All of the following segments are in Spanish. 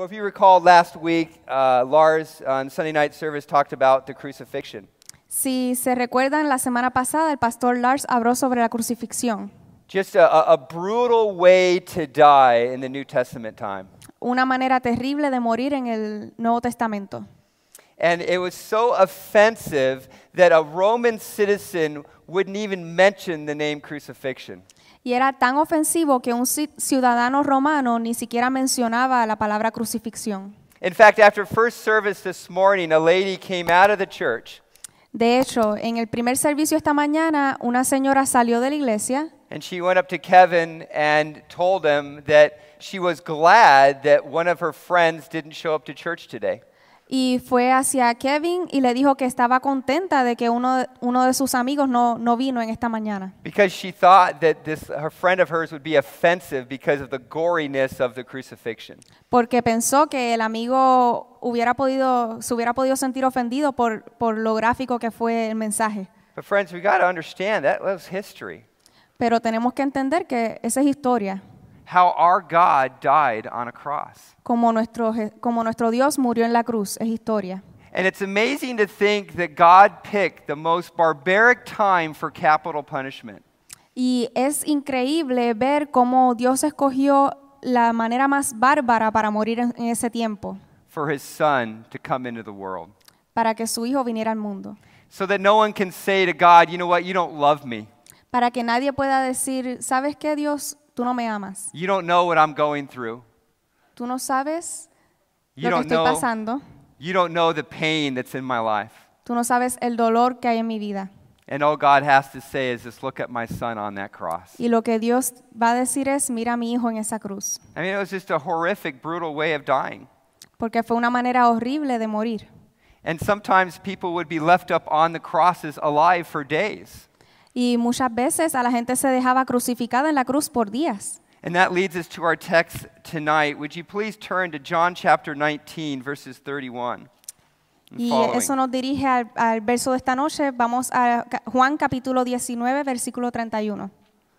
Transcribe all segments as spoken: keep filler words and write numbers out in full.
Well, if you recall last week, uh, Lars on Sunday night service talked about the crucifixion. Si se recuerdan, la semana pasada el pastor Lars habló sobre la crucifixión. Just a, a brutal way to die in the New Testament time. Una manera terrible de morir en el Nuevo Testamento. And it was so offensive that a Roman citizen wouldn't even mention the name crucifixion. Y era tan ofensivo que un ciudadano romano ni siquiera mencionaba la palabra crucifixión. In fact, after first service this morning, a lady came out of the church. De hecho, en el primer servicio esta mañana, una señora salió de la iglesia. And she went up to Kevin and told him that she was glad that one of her friends didn't show up to church today. Y fue hacia Kevin y le dijo que estaba contenta de que uno, uno de sus amigos no, no vino en esta mañana. Because she thought that this her friend of hers would be offensive because of the goriness of the crucifixion. Porque pensó que el amigo hubiera podido, se hubiera podido sentir ofendido por, por lo gráfico que fue el mensaje. But friends, we got to understand that was history. Pero tenemos que entender que esa es historia. How our God died on a cross. Como nuestro, como nuestro Dios murió en la cruz, es historia. And it's amazing to think that God picked the most barbaric time for capital punishment. Y es increíble ver cómo Dios escogió la manera más bárbara para morir en, en ese tiempo. For his son to come into the world. Para que su hijo viniera al mundo. So that no one can say to God, you know what, you don't love me. Para que nadie pueda decir, ¿sabes qué, Dios? Tú no me amas. You don't know what I'm going through. Tú no sabes You lo que don't estoy know, pasando. you don't know the pain that's in my life. Tú no sabes el dolor que hay en mi vida. And all God has to say is just look at my son on that cross. Y lo que Dios va a decir es, mira a mi hijo en esa cruz. I mean, it was just a horrific, brutal way of dying. Porque fue una manera horrible de morir. And sometimes people would be left up on the crosses alive for days. Y muchas veces a la gente se dejaba crucificada en la cruz por días. And that leads us to our text tonight. Would you please turn to John chapter nineteen, verses thirty-one and Y following. eso nos dirige al, al verso de esta noche. Vamos a Juan capítulo diecinueve, versículo treinta y uno.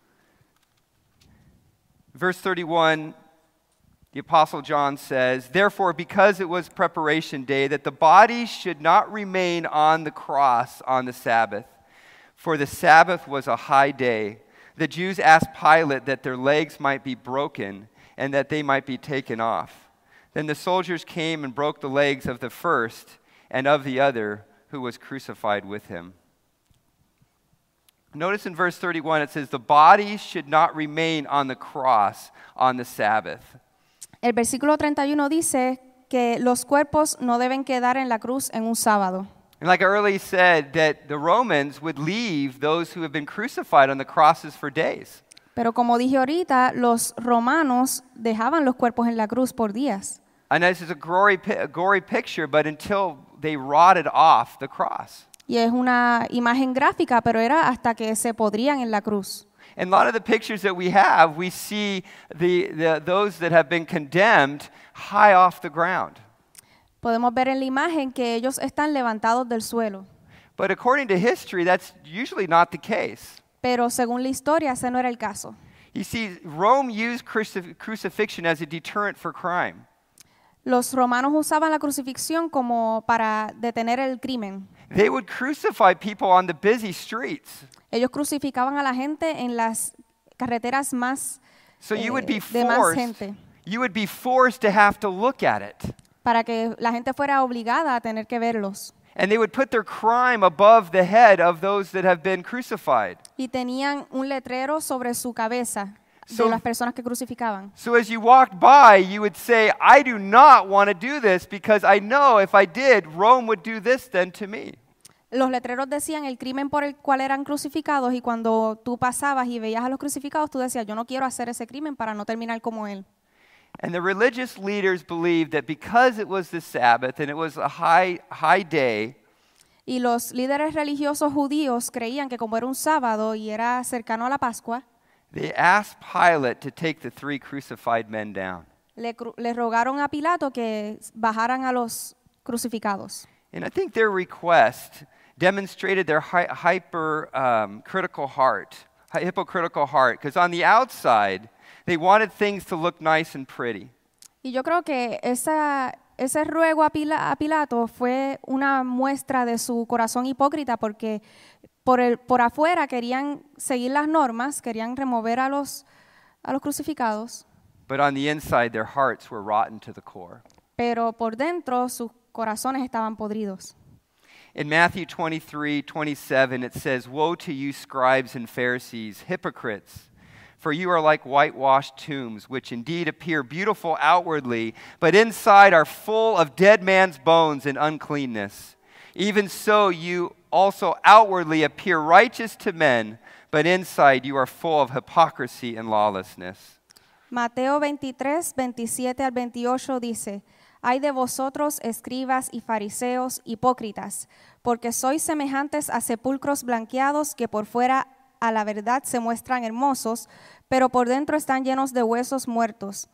Verse thirty-one, the Apostle John says, "Therefore, because it was preparation day, that the body should not remain on the cross on the Sabbath, for the Sabbath was a high day, the Jews asked Pilate that their legs might be broken and that they might be taken off. Then the soldiers came and broke the legs of the first and of the other who was crucified with him." Notice in verse thirty-one it says, "The body should not remain on the cross on the Sabbath." El versículo treinta y uno dice que los cuerpos no deben quedar en la cruz en un sábado. And like I earlier said, that the Romans would leave those who have been crucified on the crosses for days. Pero como dije ahorita, los romanos dejaban los cuerpos en la cruz por días. And this is a gory, a gory picture, but until they rotted off the cross. Y es una imagen gráfica, pero era hasta que se podrían en la cruz. And a lot of the pictures that we have, we see the, the, those that have been condemned high off the ground. Podemos ver en la imagen que ellos están levantados del suelo. But according to history, that's usually not the case. Pero según la historia, ese no era el caso. You see, Rome used crucif- crucifixion as a deterrent for crime. Los romanos usaban la crucifixión como para detener el crimen. They would crucify people on the busy streets. Ellos crucificaban a la gente en las carreteras más So you would be eh, de más forced, gente, you would be forced to have to look at it. para que la gente fuera obligada a tener que verlos. And they would put their crime above the head of those that have been crucified. Y tenían un letrero sobre su cabeza de So- las personas que crucificaban. So as you walked by, you would say, I do not want to do this because I know if I did, Rome would do this then to me. Los letreros decían el crimen por el cual eran crucificados y cuando tú pasabas y veías a los crucificados, tú decías, yo no quiero hacer ese crimen para no terminar como él. And the religious leaders believed that because it was the Sabbath and it was a high, high day, Y los líderes religiosos judíos creían que como era un sábado y era cercano a la Pascua, they asked Pilate to take the three crucified men down. le, cru- le rogaron a Pilato que bajaran a los crucificados. And I think their request demonstrated their hy- hyper um, critical heart, hypocritical heart, because on the outside, they wanted things to look nice and pretty. Y yo creo que esa, ese ruego a, Pila- a Pilato fue una muestra de su corazón hipócrita porque por, el, por afuera querían seguir las normas, querían remover a los, a los crucificados, But on the inside, their hearts were rotten to the core. pero por dentro sus corazones estaban podridos. In Matthew twenty-three, twenty-seven, it says, "Woe to you, scribes and Pharisees, hypocrites! For you are like whitewashed tombs, which indeed appear beautiful outwardly, but inside are full of dead man's bones and uncleanness. Even so, you also outwardly appear righteous to men, but inside you are full of hypocrisy and lawlessness." Mateo veintitrés, veintisiete al veintiocho dice, «Ay de vosotros, escribas y fariseos, hipócritas, porque sois semejantes a sepulcros blanqueados que por fuera a la verdad se muestran hermosos, pero por dentro están llenos de huesos muertos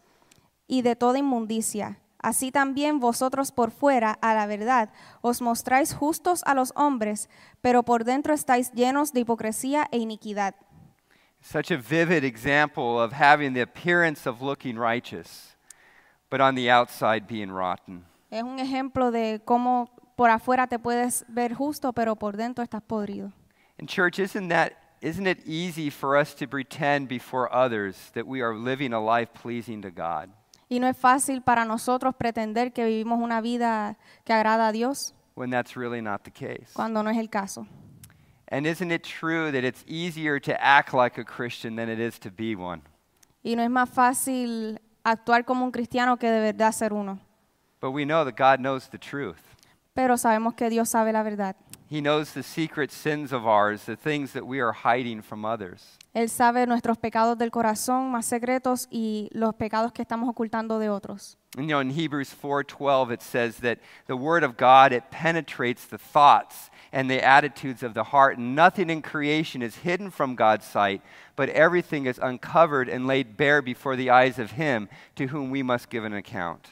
y de toda inmundicia. Así también vosotros por fuera, a la verdad, os mostráis justos a los hombres, pero por dentro estáis llenos de hipocresía e iniquidad». Such a vivid example of having the appearance of looking righteous, but on the outside being rotten. Es un ejemplo de cómo por afuera te puedes ver justo, pero por dentro estás podrido. And church, isn't that isn't it easy for us to pretend before others that we are living a life pleasing to God? Y no es fácil para nosotros pretender que vivimos una vida que agrada a Dios When that's really not the case. cuando no es el caso. And isn't it true that it's easier to act like a Christian than it is to be one? Y no es más fácil actuar como un cristiano que de verdad ser uno. But we know that God knows the truth. Pero sabemos que Dios sabe la verdad. He knows the secret sins of ours, the things that we are hiding from others. Él sabe nuestros pecados del corazón más secretos y los pecados que estamos ocultando de otros. And, you know, in Hebrews four twelve it says that the word of God, it penetrates the thoughts and the attitudes of the heart, and nothing in creation is hidden from God's sight, but everything is uncovered and laid bare before the eyes of him to whom we must give an account.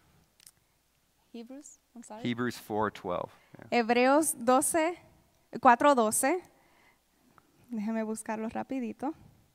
Hebrews, I'm sorry. Hebrews four twelve. Yeah. Hebreos doce, cuatro doce. Déjame buscarlo rapidito.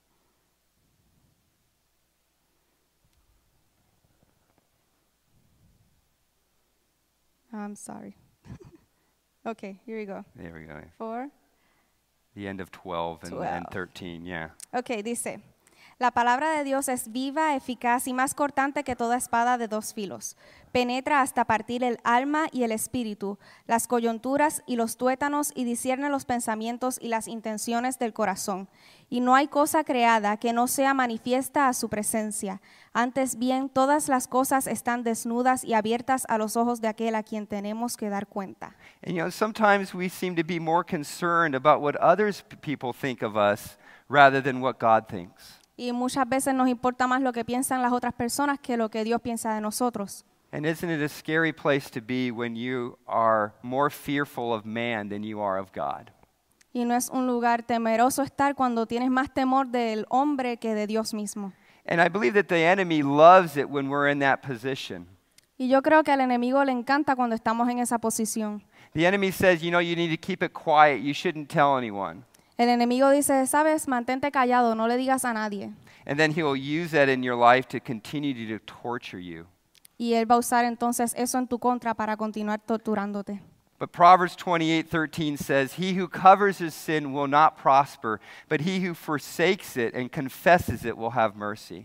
I'm sorry. Okay, here we go. There we go. Four. The end of twelve and, and twelve. thirteen, yeah. Ok, dice, la palabra de Dios es viva, eficaz y más cortante que toda espada de dos filos. Penetra hasta partir el alma y el espíritu, las coyunturas y los tuétanos y discierne los pensamientos y las intenciones del corazón. Y no hay cosa creada que no sea manifiesta a su presencia. Antes bien, todas las cosas están desnudas y abiertas a los ojos de aquel a quien tenemos que dar cuenta. And you know, sometimes we seem to be more concerned about what others p- people think of us rather than what God thinks. Y muchas veces nos importa más lo que piensan las otras personas que lo que Dios piensa de nosotros. And isn't it a scary place to be when you are more fearful of man than you are of God? Y no es un lugar temeroso estar cuando tienes más temor del hombre que de Dios mismo. And I believe that the enemy loves it when we're in that position. Y yo creo que al enemigo le encanta cuando estamos en esa posición. The enemy says, you know, you need to keep it quiet. You shouldn't tell anyone. El enemigo dice, sabes, mantente callado, no le digas a nadie. And then he will use that in your life to continue to torture you. Y él va a usar entonces eso en tu contra para continuar torturándote. But Proverbs twenty-eight thirteen says, he who covers his sin will not prosper, but he who forsakes it and confesses it will have mercy.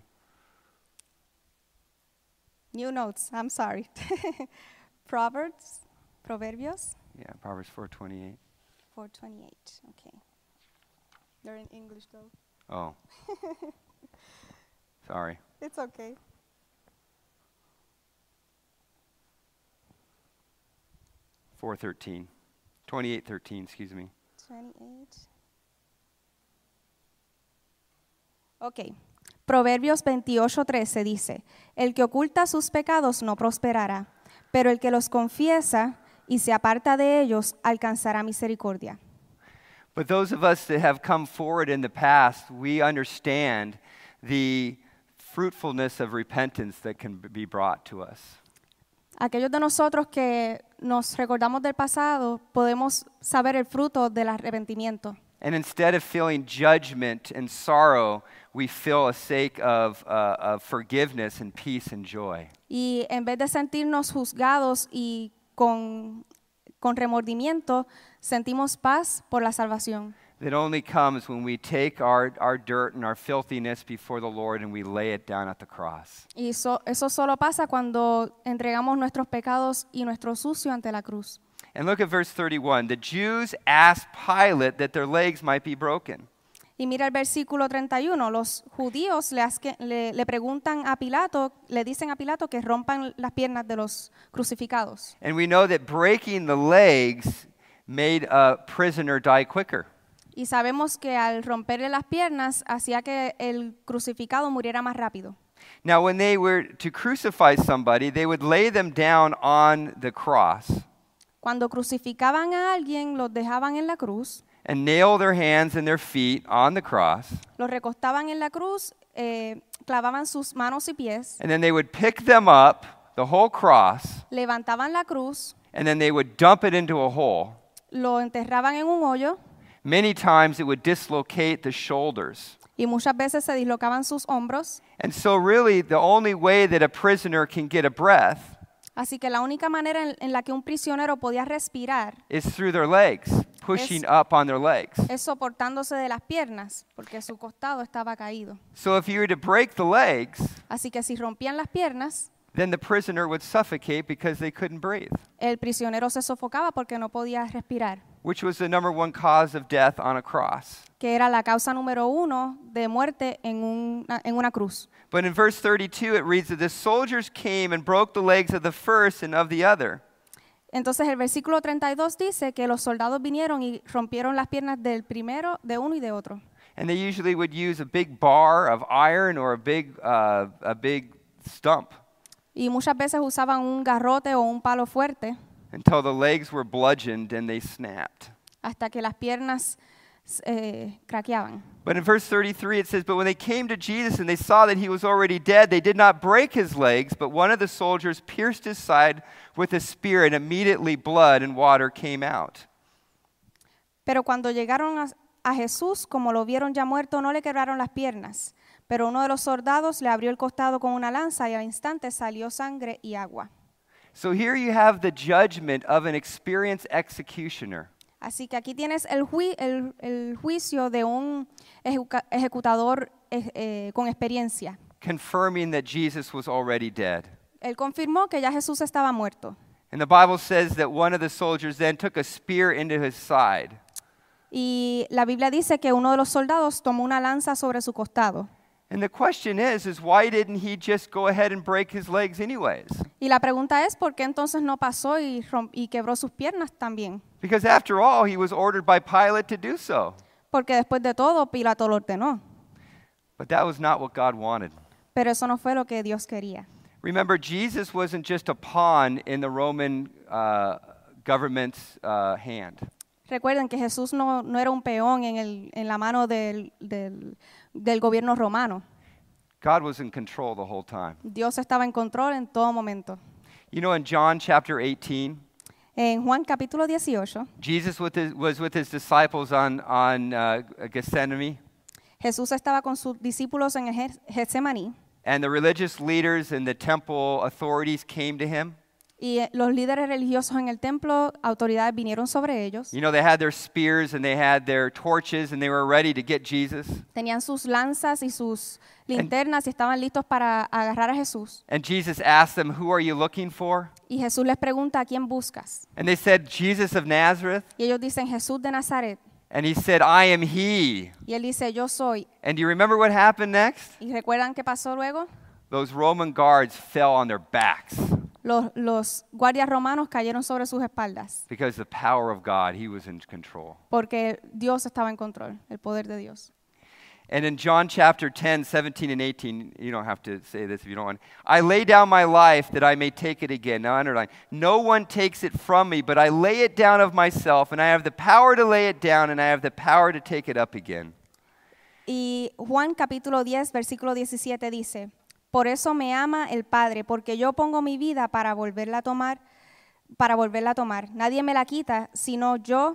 New notes, I'm sorry. Proverbs, Proverbios Yeah, Proverbs four twenty-eight. four twenty-eight, okay. They're in English though. Oh. Sorry. It's okay. four thirteen. twenty-eight thirteen, excuse me. twenty-eight. Ok. Proverbios veintiocho trece dice, el que oculta sus pecados no prosperará, pero el que los confiesa y se aparta de ellos alcanzará misericordia. But those of us that have come forward in the past, we understand the fruitfulness of repentance that can be brought to us. Aquellos de nosotros que nos recordamos del pasado, podemos saber el fruto del arrepentimiento. And instead of feeling judgment and sorrow, we feel a sake of, uh, of forgiveness and peace and joy. Y en vez de sentirnos juzgados y con, con remordimiento, sentimos paz por la salvación. That only comes when we take our, our dirt and our filthiness before the Lord and we lay it down at the cross. Y so- eso solo pasa cuando entregamos nuestros pecados y nuestro sucio ante la cruz. And look at verse thirty-one. The Jews asked Pilate that their legs might be broken. Y mira el versículo treinta y uno, los judíos le, asque- le, le preguntan a Pilato, le dicen a Pilato que rompan las piernas de los crucificados. And we know that breaking the legs made a prisoner die quicker. Y sabemos que al romperle las piernas hacía que el crucificado muriera más rápido. Now, when they were to crucify somebody, they would lay them down on the cross Cuando crucificaban a alguien, los dejaban en la cruz, and nail their hands and their feet on the cross. los recostaban en la cruz, eh, clavaban sus manos y pies, And then they would pick them up, the whole cross, levantaban la cruz, and then they would dump it into a hole. lo enterraban en un hoyo Many times it would dislocate the shoulders. y muchas veces se dislocaban sus hombros. And so, really, the only way that a prisoner can get a breath Así que la única manera en, en la que un prisionero podía respirar is through their legs, pushing up on their legs. es soportándose de las piernas, porque su costado estaba caído. So, if you were to break the legs, Así que si rompían las piernas, then the prisoner would suffocate because they couldn't breathe, el prisionero se sofocaba porque no podía respirar, which was the number one cause of death on a cross. que era la causa número uno de muerte en una, en una cruz. But in verse thirty-two, it reads that the soldiers came and broke the legs of the first and of the other. Entonces el versículo treinta y dos dice que los soldados vinieron y rompieron las piernas del primero, de uno y de otro. And they usually would use a big bar of iron or a big, uh, a big stump Y muchas veces usaban un garrote o un palo fuerte until the legs were bludgeoned and they snapped. hasta que las piernas eh, craqueaban. But in verse thirty-three, it says, But when they came to Jesus and they saw that he was already dead, they did not break his legs, but one of the soldiers pierced his side with a spear, and immediately blood and water came out. Pero cuando llegaron a, a Jesús, como lo vieron ya muerto, no le quebraron las piernas. Pero uno de los soldados le abrió el costado con una lanza y al instante salió sangre y agua. So here you have the judgment of an experienced executioner. Así que aquí tienes el, jui- el- el juicio de un ejecuca- ejecutador eh, eh, con experiencia. Confirming that Jesus was already dead. Él confirmó que ya Jesús estaba muerto. And the Bible says that one of the soldiers then took a spear into his side. Y la Biblia dice que uno de los soldados tomó una lanza sobre su costado. And the question is, is why didn't he just go ahead and break his legs anyways? Y la pregunta es, ¿por qué entonces no pasó y, romp- y quebró sus piernas también? Because after all, he was ordered by Pilate to do so. Porque después de todo, Pilato lo ordenó. But that was not what God wanted. Pero eso no fue lo que Dios quería. Remember, Jesus wasn't just a pawn in the Roman uh, government's uh, hand. Recuerden que Jesús no, no era un peón en, el, en la mano del, del, del gobierno romano. God was in control the whole time. Dios estaba en control en todo momento. You know, in John chapter eighteen, En Juan capítulo dieciocho, Jesus with his, was with his disciples on, on uh, Gethsemane, Jesús estaba con sus discípulos en el Ges- Getsemaní and the religious leaders and the temple authorities came to him. y eh, los líderes religiosos en el templo, autoridades vinieron sobre ellos. You know, they had their spears and they had their torches and they were ready to get Jesus. Tenían sus lanzas y sus linternas y estaban listos para agarrar a Jesús. And Jesus asked them, Who are you looking for? Y Jesús les pregunta, ¿a quién buscas? And they said, Jesus of Nazareth. Y ellos dicen, Jesús de Nazaret. And he said, I am he. Y él dice, yo soy. And do you remember what happened next? ¿Y recuerdan qué pasó luego? Those Roman guards fell on their backs Los, los guardias romanos cayeron sobre sus espaldas because the power of God, he was in control. porque Dios estaba en control, el poder de Dios. And in John chapter ten, seventeen and eighteen, you don't have to say this if you don't want. I lay down my life that I may take it again. Now underline. No one takes it from me, but I lay it down of myself, and I have the power to lay it down, and I have the power to take it up again. Y Juan capítulo diez, versículo diecisiete dice, por eso me ama el Padre, porque yo pongo mi vida para volverla a tomar, para volverla a tomar. Nadie me la quita, sino yo,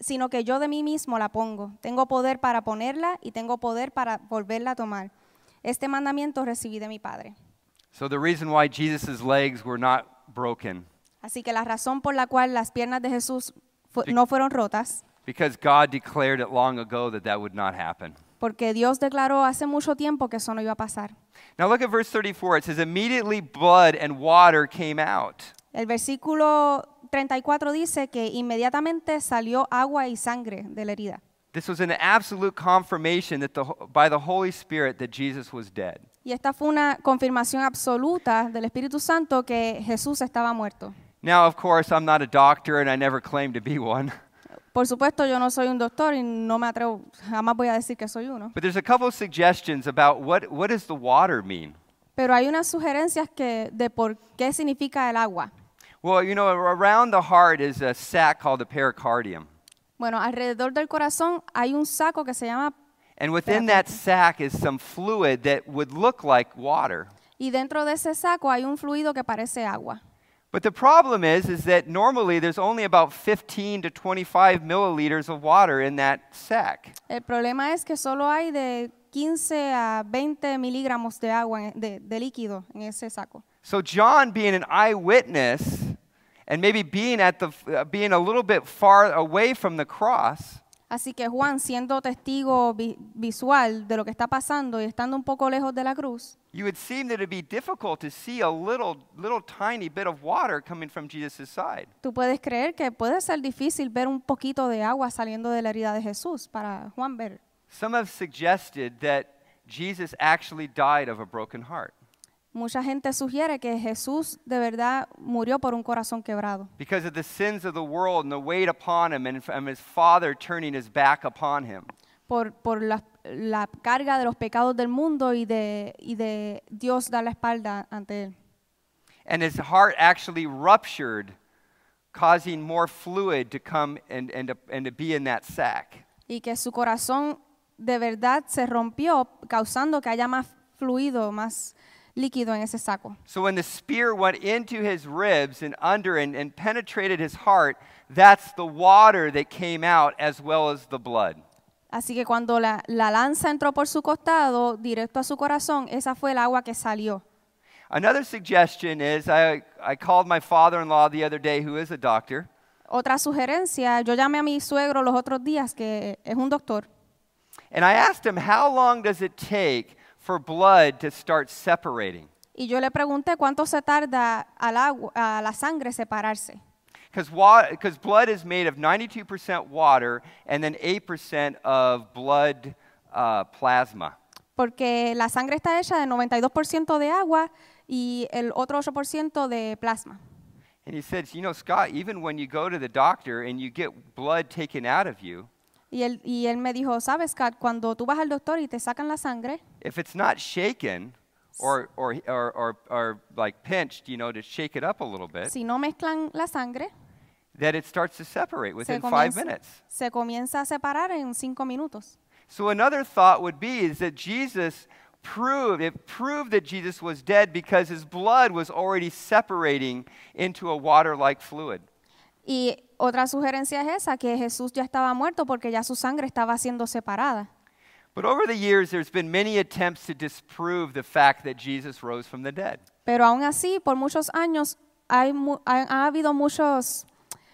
sino que yo de mí mismo la pongo. Tengo poder para ponerla y tengo poder para volverla a tomar. Este mandamiento recibí de mi Padre. So the reason why Jesus' legs were not broken, Así que la razón por la cual las piernas de Jesús fu- no fueron rotas, because God declared it long ago that that would not happen. porque Dios declaró hace mucho tiempo que eso no iba a pasar. Now look at verse thirty-four. It says, immediately blood and water came out. El versículo treinta y cuatro dice que inmediatamente salió agua y sangre de la herida. This was an absolute confirmation that the, by the Holy Spirit that Jesus was dead. Y esta fue una confirmación absoluta del Espíritu Santo que Jesús estaba muerto. Now, of course, I'm not a doctor and I never claimed to be one. Por supuesto, yo no soy un doctor y no me atrevo, jamás voy a decir que soy uno. But there's a couple of suggestions about what, what does the water mean? Pero hay unas sugerencias que, de por qué significa el agua. Well, you know, around the heart is a sac called the pericardium. Bueno, alrededor del corazón hay un saco que se llama, And within that sac is some fluid that would look like water. y dentro de ese saco hay un fluido que parece agua. But the problem is, is that normally there's only about fifteen to twenty-five milliliters of water in that sac. El problema es que solo hay de quince a veinte miligramos de agua, en- de, de líquido en ese saco. So John, being an eyewitness, and maybe being at the, uh, being a little bit far away from the cross, Así que Juan, siendo testigo vi- visual de lo que está pasando y estando un poco lejos de la cruz, you would seem that it'd be difficult to see a little, little tiny bit of water coming from Jesus' side. tú puedes creer que puede ser difícil ver un poquito de agua saliendo de la herida de Jesús para Juan ver. Some have suggested that Jesus actually died of a broken heart Mucha gente sugiere que Jesús de verdad murió por un corazón quebrado, because of the sins of the world and the weight upon him and from his Father turning his back upon him. por, por la, la carga de los pecados del mundo y de, y de Dios dar la espalda ante él. And his heart actually ruptured, causing more fluid to come and, and, to, and to be in that sac. Y que su corazón de verdad se rompió, causando que haya más fluido, más líquido en ese saco. So when the spear went into his ribs and under and, and penetrated his heart, that's the water that came out as well as the blood. Así que cuando la, la lanza entró por su costado, directo a su corazón, esa fue el agua que salió. Another suggestion is I, I called my father-in-law the other day, who is a doctor, Otra sugerencia, yo llamé a mi suegro los otros días, que es un doctor, and I asked him, how long does it take for blood to start separating? y yo le pregunté cuánto se tarda al agua, a la sangre separarse. Because blood is made of ninety-two percent water and then eight percent of blood uh, plasma. Porque la sangre está hecha de noventa y dos por ciento de agua y el otro ocho por ciento de plasma. And he said, you know, Scott, even when you go to the doctor and you get blood taken out of you, Y él, y él me dijo, ¿sabes, Kat? Cuando tú vas al doctor y te sacan la sangre, if it's not shaken or, or, or, or, or like pinched, you know, to shake it up a little bit, si no mezclan la sangre, that it starts to separate se within five comienza, minutes. se comienza a separar en cinco minutos. So another thought would be is that Jesus proved, it proved that Jesus was dead because his blood was already separating into a water-like fluid. Y otra sugerencia es esa, que Jesús ya estaba muerto porque ya su sangre estaba siendo separada. But over the years, there's been many attempts to disprove the fact that Jesus rose from the dead. Pero aún así, por muchos años, hay, mu- ha, ha habido muchos,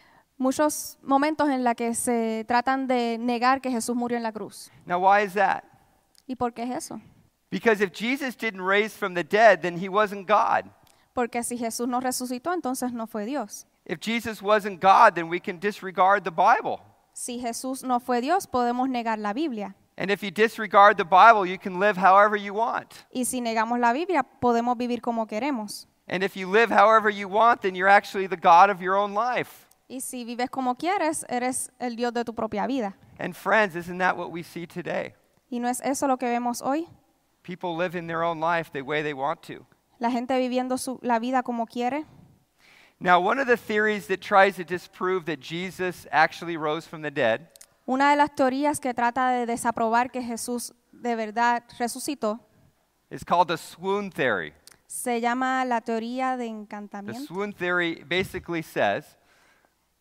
muchos momentos en los que se tratan de negar que Jesús murió en la cruz. Now, why is that? ¿Y por qué es eso? Because if Jesus didn't raise from the dead, then he wasn't God. Porque si Jesús no resucitó, entonces no fue Dios. If Jesus wasn't God, then we can disregard the Bible. Si Jesús no fue Dios, podemos negar la Biblia. And if you disregard the Bible, you can live however you want. Y si negamos la Biblia, podemos vivir como queremos. And if you live however you want, then you're actually the God of your own life. Y si vives como quieres, eres el Dios de tu propia vida. And friends, isn't that what we see today? ¿Y no es eso lo que vemos hoy? People living their own life the way they want to. La gente viviendo su, la vida como quiere. Now, one of the theories that tries to disprove that Jesus actually rose from the dead Una de las teorías que trata de desaprobar que Jesús de verdad resucitó is called the swoon theory. se llama la teoría de The encantamiento. swoon theory basically says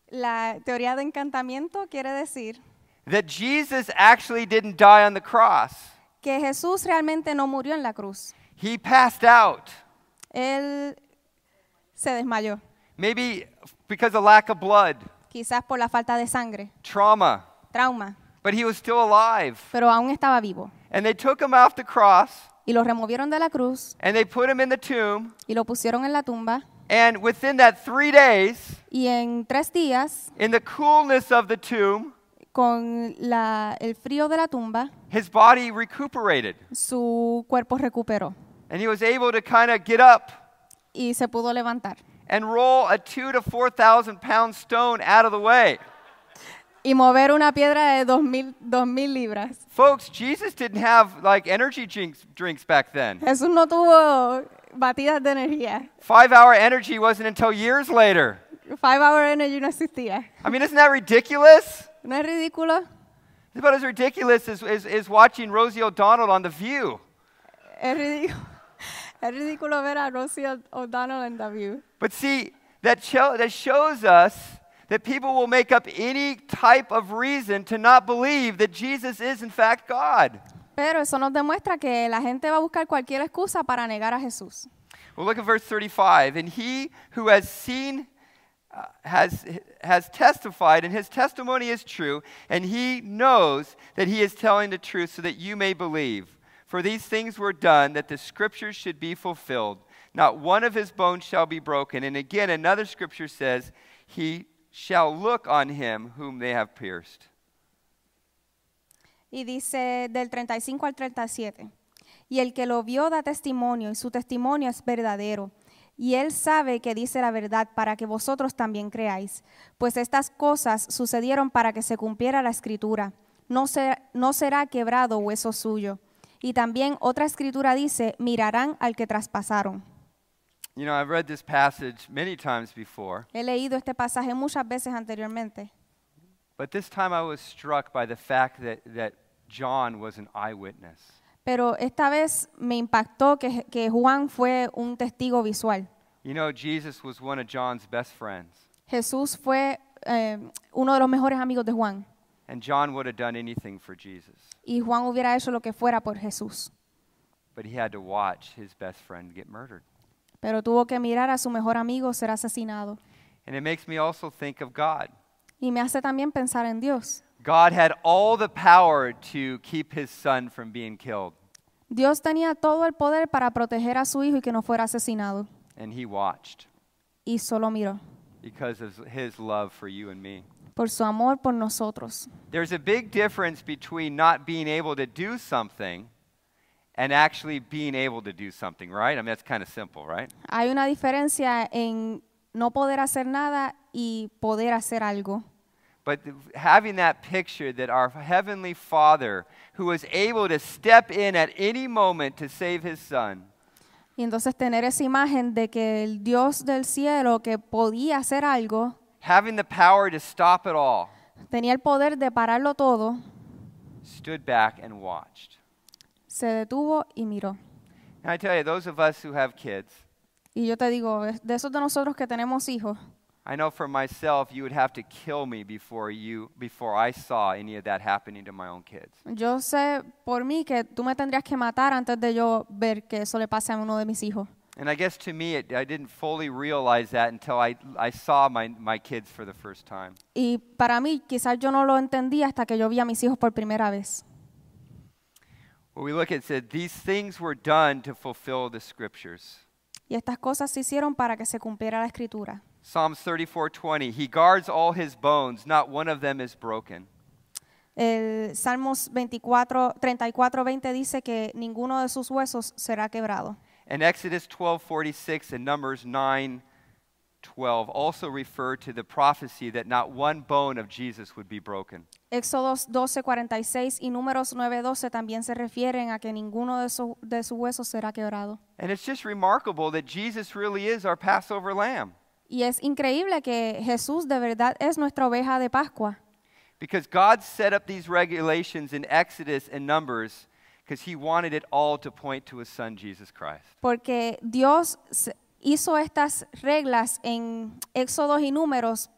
La teoría de encantamiento quiere decir that Jesus actually didn't die on the cross. que Jesús realmente no murió en la cruz. He passed out. Él se desmayó, Maybe because of lack of blood, quizás por la falta de sangre, trauma, trauma, but he was still alive. pero aún estaba vivo. And they took him off the cross Y lo removieron de la cruz and they put him in the tomb. y lo pusieron en la tumba. And within that three days, Y en tres días, in the coolness of the tomb, con la- el frío de la tumba, his body recuperated. su cuerpo recuperó And he was able to kind of get up y se pudo levantar. and roll a two to four thousand pound stone out of the way. Y mover una piedra de dos mil, dos mil libras. Folks, Jesus didn't have like energy drinks, drinks back then. Jesús no tuvo batidas de energía. Five hour energy wasn't until years later. Five Hour Energy no existía. I mean, isn't that ridiculous? ¿No es ridículo? It's about as ridiculous as, as, as watching Rosie O'Donnell on The View. Es ridículo, es ridículo ver a Rosie O'Donnell en The View. But see, that, show, that shows us that people will make up any type of reason to not believe that Jesus is in fact God. Pero eso nos demuestra que la gente va a buscar cualquier excusa para negar a Jesús. Well, look at verse thirty-five. And he who has seen uh, has, has testified, and his testimony is true, and he knows that he is telling the truth so that you may believe. For these things were done that the scriptures should be fulfilled. Not one of his bones shall be broken. And again, another scripture says, he shall look on him whom they have pierced. Y dice del treinta y cinco al treinta y siete. Y el que lo vio da testimonio, y su testimonio es verdadero. Y él sabe que dice la verdad para que vosotros también creáis. Pues estas cosas sucedieron para que se cumpliera la escritura. No, ser, no será quebrado hueso suyo. Y también otra escritura dice, mirarán al que traspasaron. You know, I've read this passage many times before, He leído este pasaje muchas veces anteriormente. but this time I was struck by the fact that, that John was an eyewitness. Pero esta vez me impactó que, que Juan fue un testigo visual. You know, Jesus was one of John's best friends, Jesús fue eh, uno de los mejores amigos de Juan. and John would have done anything for Jesus, Y Juan hubiera hecho lo que fuera por Jesús. but he had to watch his best friend get murdered. Pero tuvo que mirar a su mejor amigo ser asesinado. And it makes me also think of God. Y me hace también pensar en Dios. God had all the power to keep his son from being killed, Dios tenía todo el poder para proteger a su hijo y que no fuera asesinado. and he watched Y solo miró because of his love for you and me. por su amor por nosotros. There's a big difference between not being able to do something and actually being able to do something, right? I mean, that's kind of simple, right? Hay una diferencia en no poder hacer nada y poder hacer algo. But th- having that picture that our Heavenly Father, who was able to step in at any moment to save his son, Y entonces tener esa imagen de que el Dios del cielo que podía hacer algo, having the power to stop it all, tenía el poder de pararlo todo, stood back and watched. se detuvo y miró. And I tell you, those of us who have kids, Y yo te digo, de esos de nosotros que tenemos hijos, I know for myself, you would have to kill me before you, before I saw any of that happening to my own kids. yo sé por mí que tú me tendrías que matar antes de yo ver que eso le pase a uno de mis hijos. And I guess to me, it, I didn't fully realize that until I, I saw my, my kids for the first time. Y para mí, quizás yo no lo entendí hasta que yo vi a mis hijos por primera vez. When we look at it, it said, these things were done to fulfill the scriptures. Y estas cosas se hicieron para que se cumpliera la escritura. Psalms thirty-four twenty, he guards all his bones, not one of them is broken. El Salmos veinticuatro, treinta y cuatro, veinte dice que ninguno de sus huesos será quebrado. And Exodus twelve forty-six and Numbers nine twelve also refer to the prophecy that not one bone of Jesus would be broken. Éxodos doce, cuarenta y seis y Números nueve, doce también se refieren a que ninguno de, su- de sus huesos será quebrado. And it's just remarkable that Jesus really is our Passover lamb, Y es increíble que Jesús de verdad es nuestra oveja de Pascua. because God set up these regulations in Exodus and Numbers because he wanted it all to point to his son, Jesus Christ. Porque Dios s- hizo estas reglas en Éxodos y Números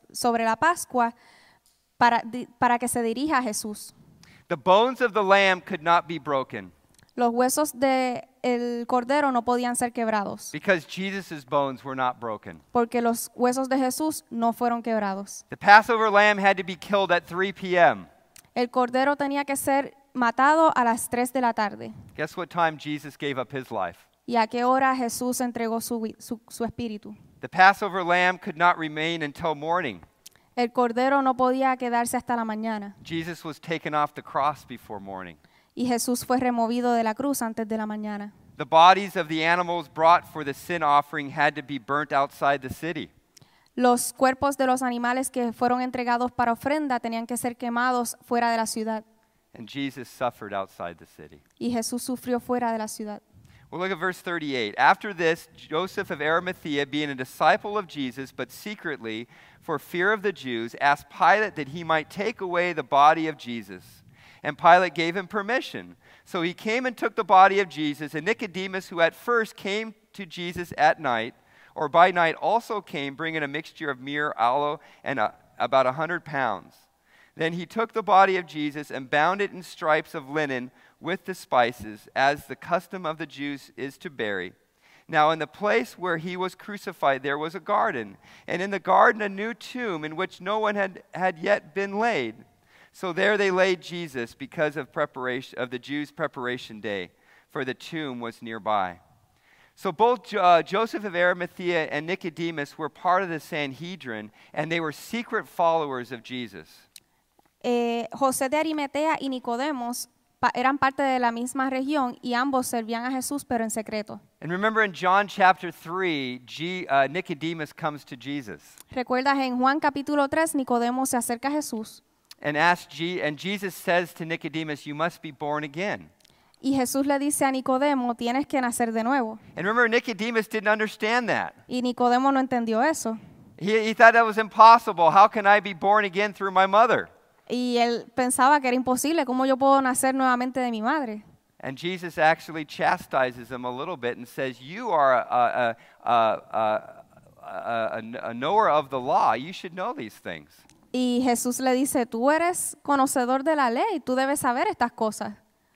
sobre la Pascua para, di- para que se dirija a Jesús. The bones of the lamb could not be broken Los huesos del cordero no podían ser quebrados, because Jesus' bones were not broken. porque los huesos de Jesús no fueron quebrados. The Passover lamb had to be killed at three p.m. El cordero tenía que ser matado a las tres de la tarde. Guess what time Jesus gave up his life? ¿Y a qué hora Jesús entregó su, vi- su, su espíritu? The Passover lamb could not remain until morning. El cordero no podía quedarse hasta la mañana. Jesus was taken off the cross before morning. Y Jesús fue removido de la cruz antes de la mañana. The bodies of the animals brought for the sin offering had to be burnt outside the city. Los cuerpos de los animales que fueron entregados para ofrenda tenían que ser quemados fuera de la ciudad. And Jesus suffered outside the city. Y Jesús sufrió fuera de la ciudad. Well, look at verse thirty-eight. After this, Joseph of Arimathea, being a disciple of Jesus, but secretly, for fear of the Jews, asked Pilate that he might take away the body of Jesus. And Pilate gave him permission. So he came and took the body of Jesus, and Nicodemus, who at first came to Jesus at night, or by night also came, bringing a mixture of myrrh, aloe, and a, about a hundred pounds. Then he took the body of Jesus and bound it in stripes of linen with the spices, as the custom of the Jews is to bury. Now in the place where he was crucified there was a garden, and in the garden a new tomb in which no one had, had yet been laid. So there they laid Jesus because of preparation of the Jews' preparation day, for the tomb was nearby. So both uh, Joseph of Arimathea and Nicodemus were part of the Sanhedrin, and they were secret followers of Jesus. Eh, José de Arimatea y Nicodemos pa- eran parte de la misma región y ambos servían a Jesús, pero en secreto. And remember in John chapter three, G, uh, Nicodemus comes to Jesus ¿Recuerdas en Juan capítulo tres, Nicodemo se acerca a Jesús and asks, G, and Jesus says to Nicodemus, you must be born again. y Jesús le dice a Nicodemo, tienes que nacer de nuevo? And remember, Nicodemus didn't understand that. Y Nicodemo no entendió eso. He, he thought that was impossible. How can I be born again through my mother? Y él pensaba que era imposible, ¿cómo yo puedo nacer nuevamente de mi madre? And Jesus actually chastises him a little bit and says, you are a, a, a, a, a, a knower of the law. You should know these things. Y Jesús le dice, tú eres conocedor de la ley, tú debes saber estas cosas.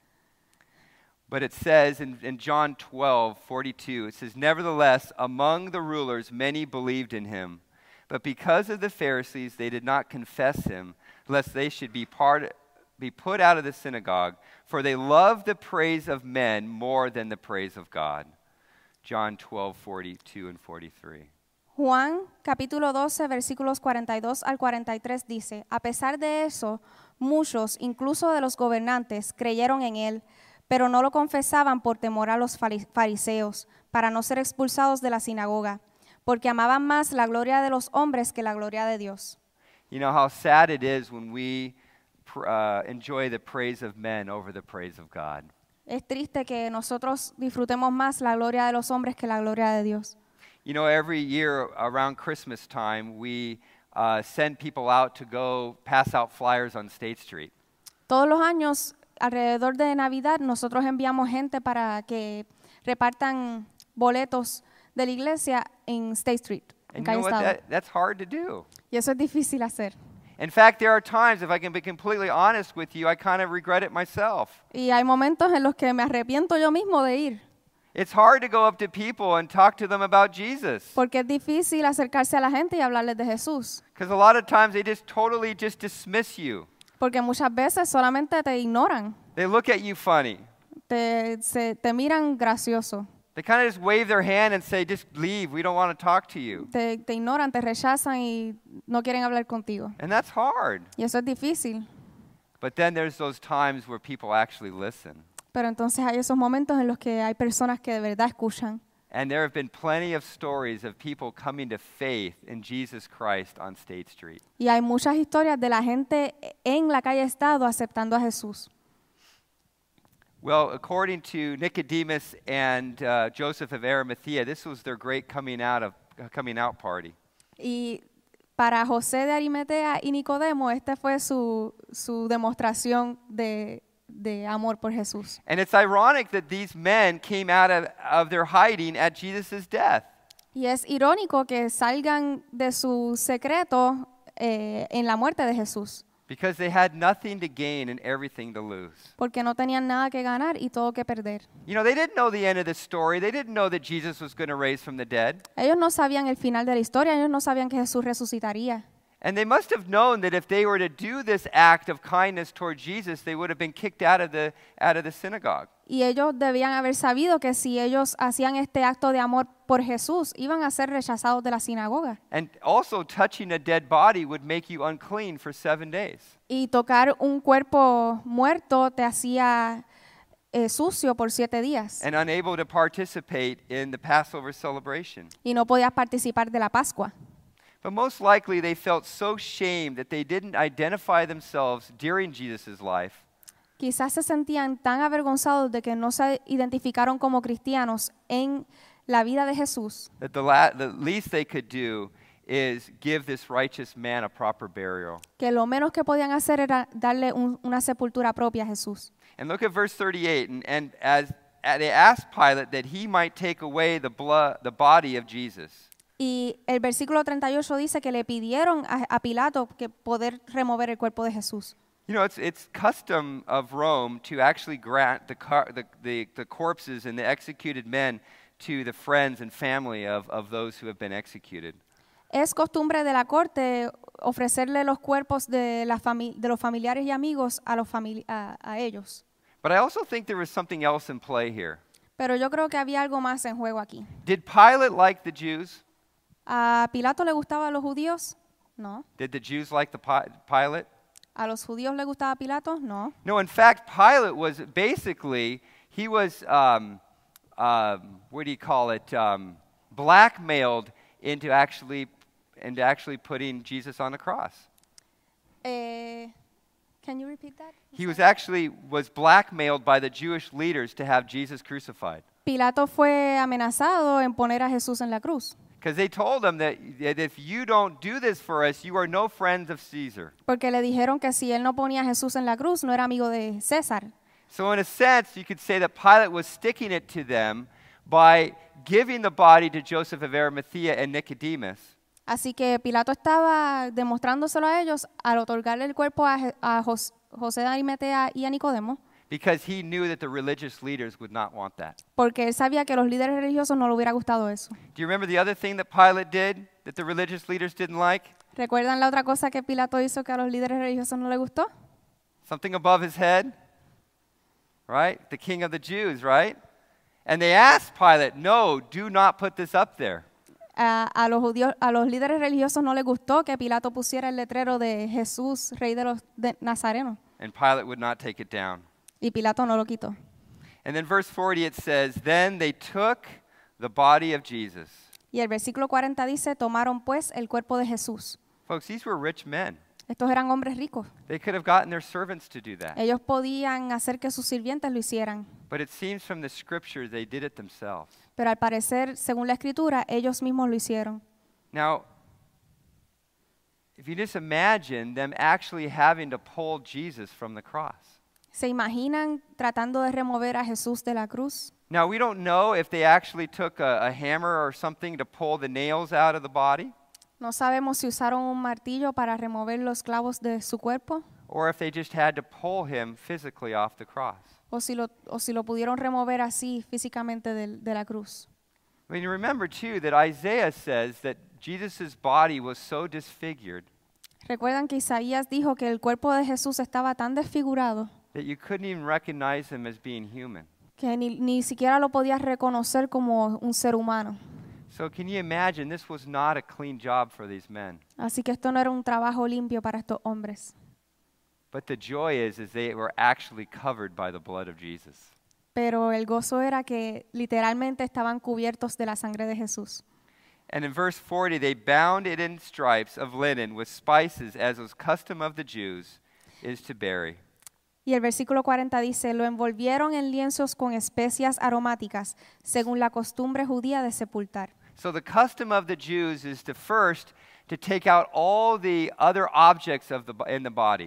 But it says in, in John twelve, forty-two, it says, nevertheless, among the rulers many believed in him. But because of the Pharisees, they did not confess him, lest they should be, part, be put out of the synagogue, for they loved the praise of men more than the praise of God. John twelve, forty-two and forty-three. Juan capítulo doce versículos cuarenta y dos al cuarenta y tres dice, a pesar de eso, muchos, incluso de los gobernantes, creyeron en él, pero no lo confesaban por temor a los fari- fariseos, para no ser expulsados de la sinagoga, porque amaban más la gloria de los hombres que la gloria de Dios. You know how sad it is when we pr- uh, enjoy the praise of men over the praise of God. Es triste que nosotros disfrutemos más la gloria de los hombres que la gloria de Dios. You know, every year around Christmas time, we uh, send people out to go pass out flyers on State Street. Todos los años, alrededor de Navidad, nosotros enviamos gente para que repartan boletos de la iglesia en State Street, en And you calle know what? Estado. That, that's hard to do. Y eso es difícil hacer. In fact, there are times, if I can be completely honest with you, I kind of regret it myself. Y hay momentos en los que me arrepiento yo mismo de ir, It's hard to go up to people and talk to them about Jesus. porque es difícil acercarse a la gente y hablarles de Jesús, Because a lot of times they just totally just dismiss you. porque muchas veces solamente te ignoran, They look at you funny. te, se- te miran gracioso, They kind of just wave their hand and say, just leave. We don't want to talk to you. te, te ignoran, te rechazan y no quieren hablar contigo. And that's hard. Y eso es difícil. But then there's those times where people actually listen. Pero entonces hay esos momentos en los que hay personas que de verdad escuchan. And there have been plenty of stories of people coming to faith in Jesus Christ on State Street. Y hay muchas historias de la gente en la calle Estado aceptando a Jesús. Well, according to Nicodemus and uh, Joseph of Arimathea, this was their great coming out of uh, coming out party. Y para José de Arimatea y Nicodemo, esta fue su, su demostración de, de amor por Jesús. And it's ironic that these men came out of, of their hiding at Jesus' death. Y es irónico que salgan de su secreto eh, en la muerte de Jesús, because they had nothing to gain and everything to lose. porque no tenían nada que ganar y todo que perder. You know, they didn't know the end of the story. They didn't know that Jesus was going to raise from the dead. Ellos no sabían el final de la historia, ellos no sabían que Jesús resucitaría. And they must have known that if they were to do this act of kindness toward Jesus, they would have been kicked out of the, out of the synagogue. Y ellos debían haber sabido que si ellos hacían este acto de amor por Jesús, iban a ser rechazados de la sinagoga. And also, touching a dead body would make you unclean for seven days. Y tocar un cuerpo muerto te hacía eh, sucio por siete días. And unable to participate in the Passover celebration. Y no podías participar de la Pascua. But most likely they felt so shamed that they didn't identify themselves during Jesus' life Quizás se sentían tan avergonzados de que no se identificaron como cristianos en la vida de Jesús, that the, la- the least they could do is give this righteous man a proper burial. que lo menos que podían hacer era darle un- una sepultura propia a Jesús. And look at verse thirty-eight. And, and as uh, they asked Pilate that he might take away the blood, the body of Jesus. Y el versículo treinta y ocho dice que le pidieron a, a Pilato que poder remover el cuerpo de Jesús. You know, it's it's custom of Rome to actually grant the car, the, the, the corpses and the executed men to the friends and family of, of those who have been executed. Es costumbre de la corte ofrecerle los cuerpos de, la fami- de los familiares y amigos a, los famili- a, a ellos. But I also think there was something else in play here. Pero yo creo que había algo más en juego aquí. Did Pilate like the Jews? ¿A Pilato le gustaban los judíos? No. Did the Jews like the Pi- Pilate? ¿A los judíos le gustaba Pilato? No. No, in fact, Pilate was basically, he was, um, um, what do you call it, um, blackmailed into actually, into actually putting Jesus on the cross. Eh, can you repeat that? He was actually, was blackmailed by the Jewish leaders to have Jesus crucified. Pilato fue amenazado en poner a Jesús en la cruz, Because they told him that, that if you don't do this for us, you are no friends of Caesar. porque le dijeron que si él no ponía a Jesús en la cruz, no era amigo de César. So in a sense, you could say that Pilate was sticking it to them by giving the body to Joseph of Arimathea and Nicodemus. Así que Pilato estaba demostrándoselo a ellos al otorgarle el cuerpo a, Je- a Jos- José de Arimatea y a Nicodemo, Because he knew that the religious leaders would not want that. porque él sabía que a los líderes religiosos no le hubiera gustado eso. Do you remember the other thing that Pilate did that the religious leaders didn't like? ¿Recuerdan la otra cosa que Pilato hizo que a los líderes religiosos no le gustó? Something above his head, right? The king of the Jews, right? And they asked Pilate, no, do not put this up there. A, a los judíos, a los líderes religiosos no les gustó que Pilato pusiera el letrero de Jesús, rey de los de Nazareno, And Pilate would not take it down. y Pilato no lo quitó. And then verse forty, it says, then they took the body of Jesus. Y el versículo cuarenta dice, tomaron pues el cuerpo de Jesús. Folks, these were rich men. Estos eran hombres ricos. They could have gotten their servants to do that. Ellos podían hacer que sus sirvientes lo hicieran. But it seems from the scripture they did it themselves. Pero al parecer, según la escritura, ellos mismos lo hicieron. Now, if you just imagine them actually having to pull Jesus from the cross. ¿Se imaginan tratando de remover a Jesús de la cruz? Now, we don't know if they actually took a, a hammer or something to pull the nails out of the body, No sabemos si usaron un martillo para remover los clavos de su cuerpo or if they just had to pull him physically off the cross. o si lo, o si lo pudieron remover así físicamente del- de, la cruz. I mean, remember, too, that Isaiah says that Jesus' body was so disfigured Recuerdan que Isaías dijo que el cuerpo de Jesús estaba tan desfigurado that you couldn't even recognize him as being human. que ni, ni siquiera lo podías reconocer como un ser humano. So can you imagine, this was not a clean job for these men. Así que esto no era un trabajo limpio para estos hombres. But the joy is, is they were actually covered by the blood of Jesus. Pero el gozo era que literalmente estaban cubiertos de la sangre de Jesús. And in verse forty, they bound it in stripes of linen with spices, as was custom of the Jews, is to bury. Y el versículo cuarenta dice, lo envolvieron en lienzos con especias aromáticas, según la costumbre judía de sepultar. So the custom of the Jews is to first to take out all the other objects of the bo- in the body.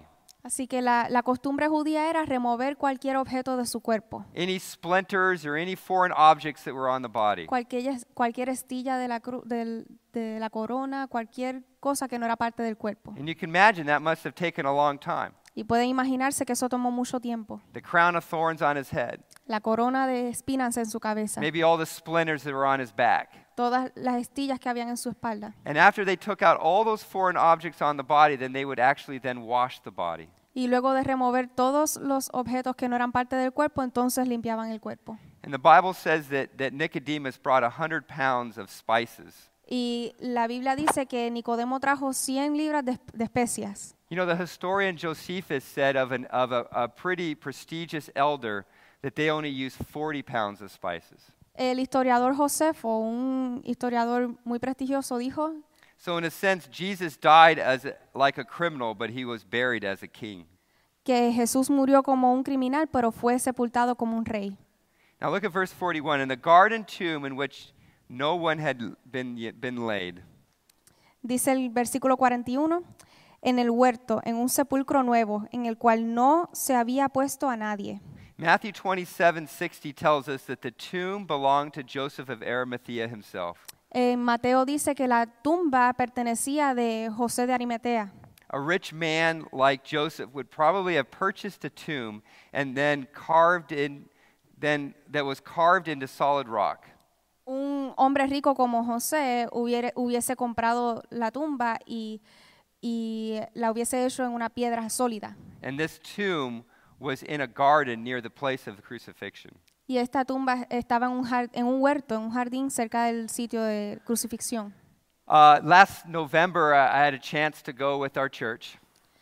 Así que la, la costumbre judía era remover cualquier objeto de su cuerpo, any splinters or any foreign objects that were on the body. cualquier, cualquier estilla de la, cru- del- de la corona, cualquier cosa que no era parte del cuerpo. And you can imagine that must have taken a long time. Y pueden imaginarse que eso tomó mucho tiempo. The crown of thorns on his head, La corona de espinas en su cabeza, maybe all the splinters that were on his back. todas las estillas que habían en su espalda. And after they took out all those foreign objects on the body, then they would actually then wash the body. Y luego de remover todos los objetos que no eran parte del cuerpo, entonces limpiaban el cuerpo. And the Bible says that, that Nicodemus brought one hundred pounds of spices. Y la Biblia dice que Nicodemo trajo cien libras de, de especias. You know, the historian Josephus said of, an, of a, a pretty prestigious elder that they only used forty pounds of spices. El historiador Josefo, un historiador muy prestigioso, dijo So in a sense, Jesus died as a, like a criminal, but he was buried as a king. que Jesús murió como un criminal, pero fue sepultado como un rey. Now look at verse forty-one. In the garden tomb in which no one had been, yet been laid. Dice el versículo cuarenta y uno, en el huerto, en un sepulcro nuevo, en el cual no se había puesto a nadie. Matthew twenty-seven sixty tells us that the tomb belonged to Joseph of Arimathea himself. Eh, Mateo dice que la tumba pertenecía de José de Arimatea. A rich man like Joseph would probably have purchased a tomb and then carved in, then that was carved into solid rock. Un hombre rico como José hubiere- hubiese comprado la tumba y, y la hubiese hecho en una piedra sólida. And this tomb was in a garden near the place of the crucifixion. Y esta tumba estaba en un, jar- en un huerto, en un jardín cerca del sitio de crucifixión. Uh, last November, uh, I had a chance to go with our church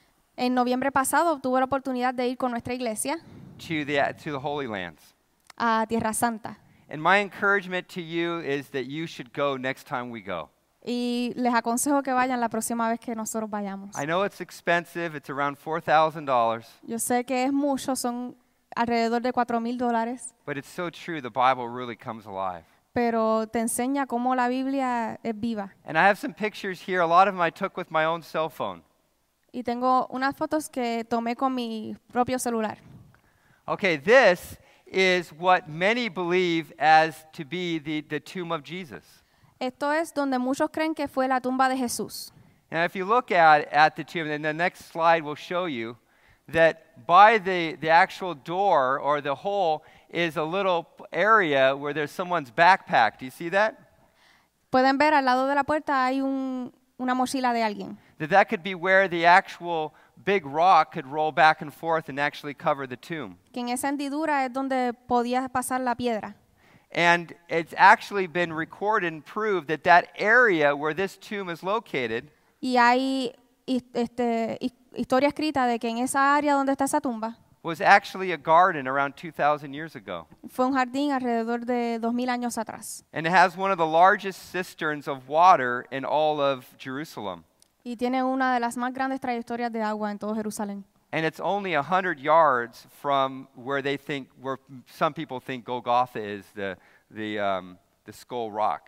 En noviembre pasado tuve la oportunidad de ir con nuestra iglesia to the, to the Holy Lands. a Tierra Santa. And my encouragement to you is that you should go next time we go. Y les aconsejo que vayan la próxima vez que nosotros vayamos. I know it's expensive. It's around four thousand dollars. Yo sé que es mucho, son alrededor de cuatro mil dólares, But it's so true. The Bible really comes alive. pero te enseña cómo la Biblia es viva. And I have some pictures here. A lot of them I took with my own cell phone. Y tengo unas fotos que tomé con mi propio celular. Okay, this is what many believe as to be the, the tomb of Jesus. Esto es donde muchos creen que fue la tumba de Jesús. And if you look at, at the tomb, and the next slide will show you that by the, the actual door or the hole is a little area where there's someone's backpack. Do you see that? Pueden ver al lado de la puerta hay un, una mochila de alguien. That that could be where the actual big rock could roll back and forth and actually cover the tomb. Que en esa hendidura es donde podía pasar la piedra. And it's actually been recorded and proved that that area where this tomb is located Y hay his- este, his- historia escrita de que en esa área donde está esa tumba was actually a garden around two thousand years ago. fue un jardín alrededor de dos mil años atrás. And it has one of the largest cisterns of water in all of Jerusalem. Y tiene una de las más grandes trayectorias de agua en todo Jerusalén. And it's only one hundred yards from where they think, where some people think Golgotha is, the, the, um, the skull rock.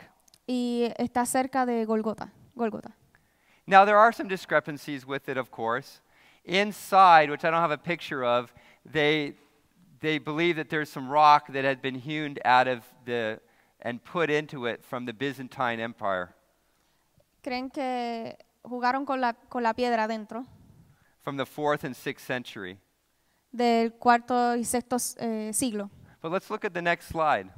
Y está cerca de Golgota. Golgota. Now, there are some discrepancies with it, of course. Inside, which I don't have a picture of, they, they believe that there's some rock that had been hewn out of the, and put into it from the Byzantine Empire, Creen que jugaron con la, con la piedra adentro from the fourth and sixth century. del cuarto y sexto eh, siglo. But let's look at the next slide.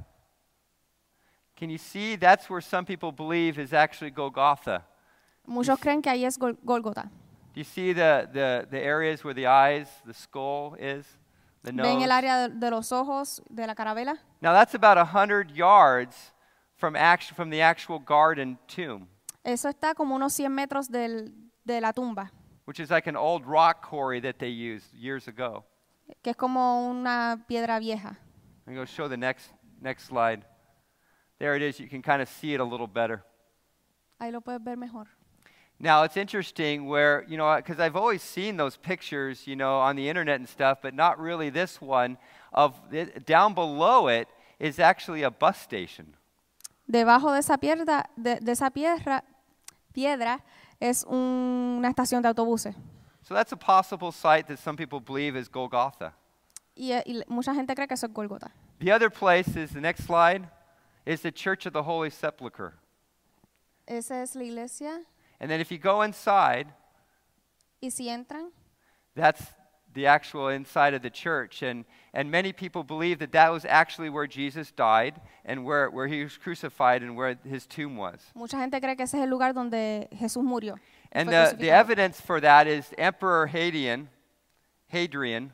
Can you see that's where some people believe is actually Golgotha? Muchos creen que ahí es Gol- Gólgota. Do you see the, the, the areas where the eyes, the skull is, the nose? Ven el área de, de los ojos, de la carabela. Now that's about one hundred yards from, act, from the actual garden tomb, Eso está como unos cien metros del, de la tumba, which is like an old rock quarry that they used years ago. que es como una piedra vieja. I'm going to show the next, next slide. There it is. You can kind of see it a little better. Ahí lo puedes ver mejor. Now, it's interesting where, you know, because I've always seen those pictures, you know, on the internet and stuff, but not really this one. Of it, down below it is actually a bus station. Debajo de esa piedra, de, de esa piedra, piedra es un- una estación de autobuses. So that's a possible site that some people believe is Golgotha. Y, eh, y mucha gente cree que eso es Gólgota. The other place is, the next slide, is the Church of the Holy Sepulchre. Esa es la iglesia. And then if you go inside, Y si entran, that's the actual inside of the church. And, and many people believe that that was actually where Jesus died and where, where he was crucified and where his tomb was. mucha gente cree que ese es el lugar donde Jesús murió. y And fue the, the crucificado. evidence for that is Emperor Hadrian, Hadrian,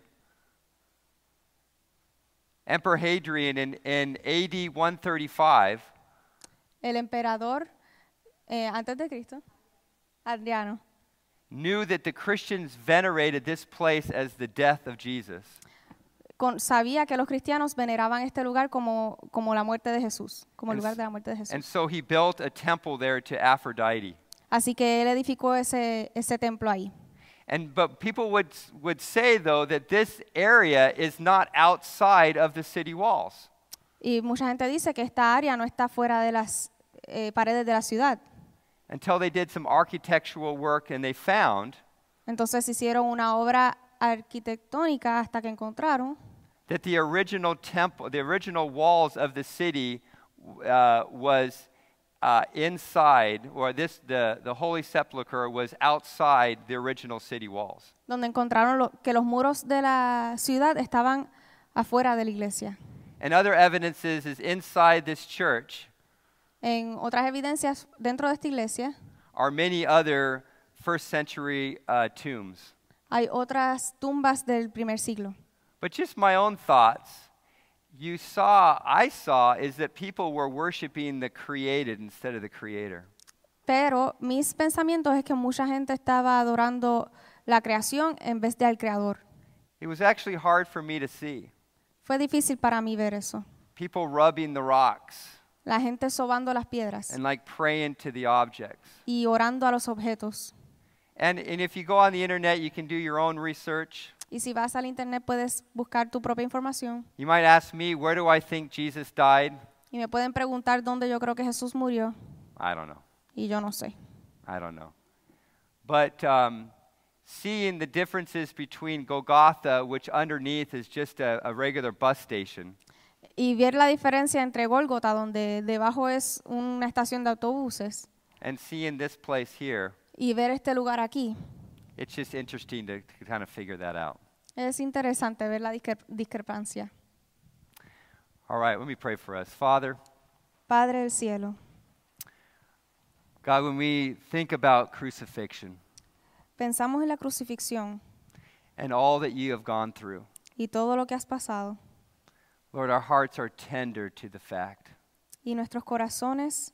Emperor Hadrian in, in A D one thirty-five El emperador, eh, antes de Cristo, Adriano, knew that the Christians venerated this place as the death of Jesus. con- sabía que los cristianos veneraban este lugar como, como la muerte de Jesús, como el And lugar s- de la muerte de Jesús. And so he built a temple there to Aphrodite. Así que él edificó ese, ese templo ahí. And but people would would say though that this area is not outside of the city walls. Y mucha gente dice que esta área no está fuera de las eh, paredes de la ciudad. Until they did some architectural work and they found Entonces hicieron una obra arquitectónica hasta que encontraron that the original temple, the original walls of the city uh, was uh, inside, or this the, the Holy Sepulchre was outside the original city walls. donde encontraron lo- que los muros de la ciudad estaban afuera de la iglesia. And other evidences is inside this church En otras evidencias dentro de esta iglesia are many other first century uh, tombs. hay otras tumbas del primer siglo. But just my own thoughts, you saw, I saw, is that people were worshiping the created instead of the creator. Pero mis pensamientos es que mucha gente estaba adorando la creación en vez de al creador. It was actually hard for me to see. Fue difícil para mí ver eso. People rubbing the rocks La gente sobando las piedras and like praying to the objects. y orando a los objetos. And, and if you go on the internet, you can do your own research. Y si vas al internet puedes buscar tu propia información. You might ask me, where do I think Jesus died? Y me pueden preguntar dónde yo creo que Jesús murió. I don't know. Y yo no sé. I don't know. But um, seeing the differences between Golgotha, which underneath is just a, a regular bus station, Y ver la diferencia entre Gólgota, donde debajo es una estación de autobuses, and seeing this place here, y ver este lugar aquí, it's just interesting to, to kind of figure that out. es interesante ver la discre- discrepancia. All right, let me pray for us. Father, Padre del cielo, God, when we think about crucifixion pensamos en la crucifixión and all that you have gone through, y todo lo que has pasado, Lord, our hearts are tender to the fact y nuestros corazones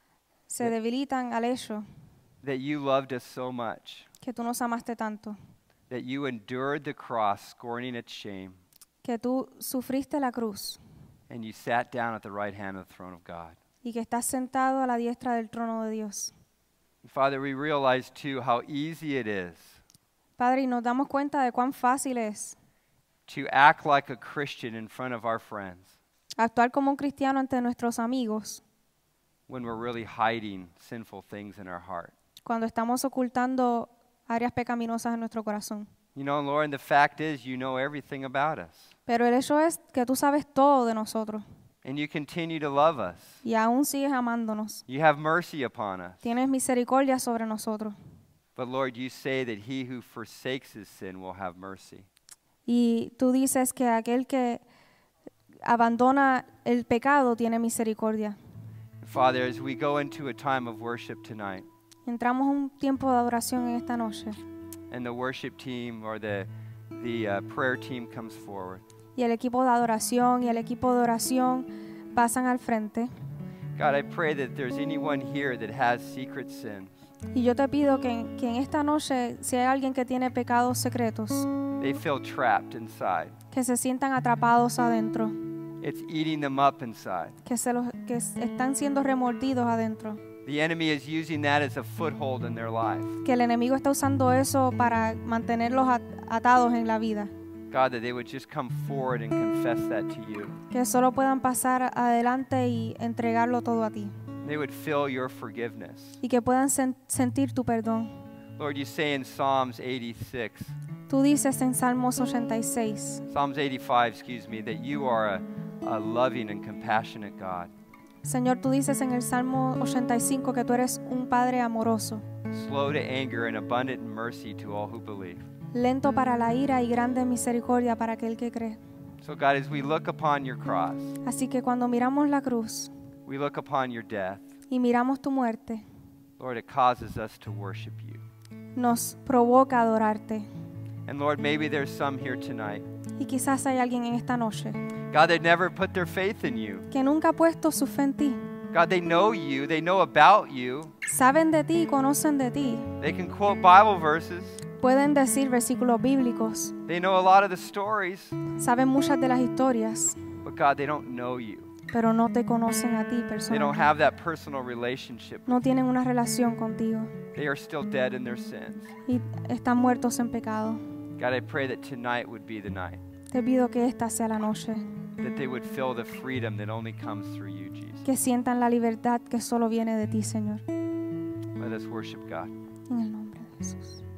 se debilitan al hecho that you loved us so much, que tú nos amaste tanto, that you endured the cross, scorning its shame, que tú sufriste la cruz and you sat down at the right hand of the throne of God. y que estás sentado a la diestra del trono de Dios. Father, we realize too how easy it is Padre, y nos damos cuenta de cuán fácil es to act like a Christian in front of our friends actuar como un cristiano ante nuestros amigos when we're really hiding sinful things in our heart. cuando estamos ocultando áreas pecaminosas en nuestro corazón. You know, Lord, and the fact is you know everything about us, Pero el hecho es que tú sabes todo de nosotros and you continue to love us. y aún sigues amándonos. You have mercy upon us. Tienes misericordia sobre nosotros. But Lord, you say that he who forsakes his sin will have mercy. Y tú dices que aquel que abandona el pecado tiene misericordia. Father, as we go into a time of worship tonight, Entramos a un tiempo de adoración en esta noche and the worship team or the, the uh, prayer team comes forward, y el equipo de adoración y el equipo de oración pasan al frente. God, I pray that there's anyone here that has secret sins, Y yo te pido que, que en esta noche, si hay alguien que tiene pecados secretos, they feel trapped inside. que se sientan atrapados adentro, It's eating them up inside. que, se los, que s- están siendo remordidos adentro, The enemy is using that as a foothold in their life. que el enemigo está usando eso para mantenerlos at- atados en la vida, God, that they would just come forward and confess that to you. que solo puedan pasar adelante y entregarlo todo a ti, They would feel your forgiveness. y que puedan sen- sentir tu perdón. Lord, you say in Psalms eighty-six, Tú dices en Salmos ochenta y seis, Psalms eighty-five, excuse me, that you are a, a loving and compassionate God, Señor, tú dices en el Salmo ochenta y cinco que tú eres un Padre amoroso, slow to anger and abundant in mercy to all who believe. lento para la ira y grande en misericordia para aquel que cree. So God, as we look upon your cross, Así que cuando miramos la cruz we look upon your death, y miramos tu muerte, Lord, it causes us to worship you. nos provoca adorarte. And Lord, maybe there's some here tonight, Y quizás hay alguien en esta noche God, they never put their faith in you. que nunca ha puesto su fe en ti. God, they know you, they know about you. Saben de ti y conocen de ti. They can quote Bible verses. Pueden decir versículos bíblicos. They know a lot of the stories. Saben muchas de las historias, But God, they don't know you. pero no te conocen a ti They don't personalmente. have that personal relationship. No tienen una relación contigo They are still dead in their sins. y están muertos en pecado. God, I pray that tonight would be the night, Te pido que esta sea la noche, that they would feel the freedom that only comes through you, Jesus. que sientan la libertad que solo viene de ti, Señor. Let us worship God. En el nombre de Jesús.